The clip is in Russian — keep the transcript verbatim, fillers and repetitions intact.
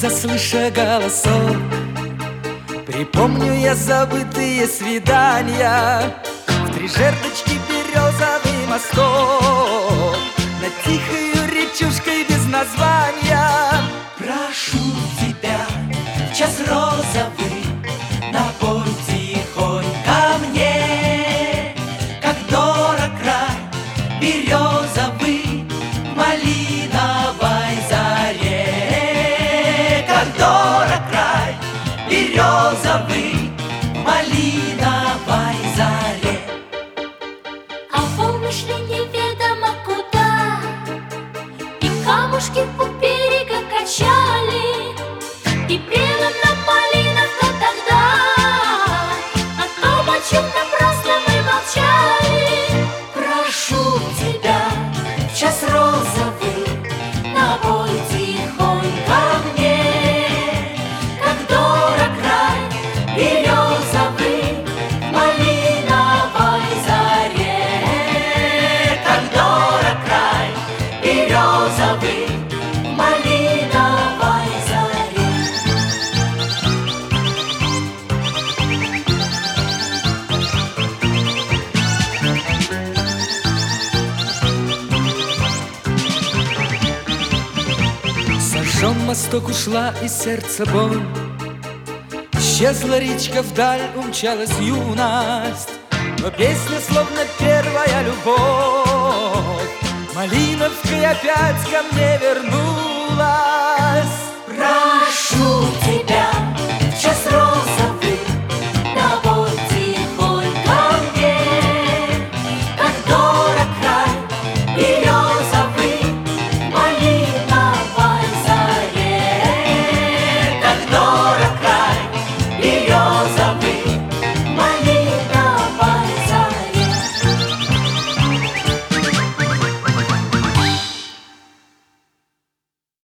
тихо слыша голосов, припомню я забытые свидания в три жердочки березовый мосток над тихою речушкой без названия. Прошу тебя в час розовый напой тихонько мне, как дорог край березовый в малиновой заре, как дорог край березовый в малиновой заре. А помнишь ли неведомо куда и камушки у берега качали, и прелом на малиновка тогда о том, о чем напрасно мы молчали. Прошу тебя в час розовый напой тихонько мне, как дорог край березовый в малиновой заре, как дорог край березовый в малиновой заре. Сожжен мосток, ушла из сердца боль, исчезла речка вдаль, умчалась юность, но песня словно первая любовь малиновкой опять ко мне вернулась.